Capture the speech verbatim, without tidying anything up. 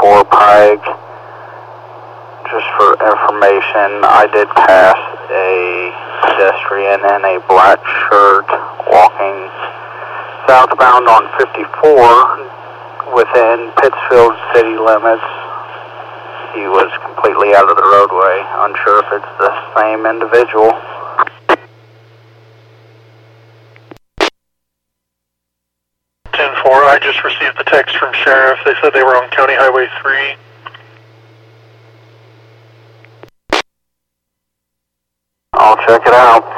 four Pike. Just for information, I did pass a pedestrian in a black shirt walking southbound on fifty-four within Pittsfield city limits. He was completely out of the roadway. Unsure if it's the same individual. ten four, I just received the text from Sheriff. They said they were on County Highway three. I'll check it out.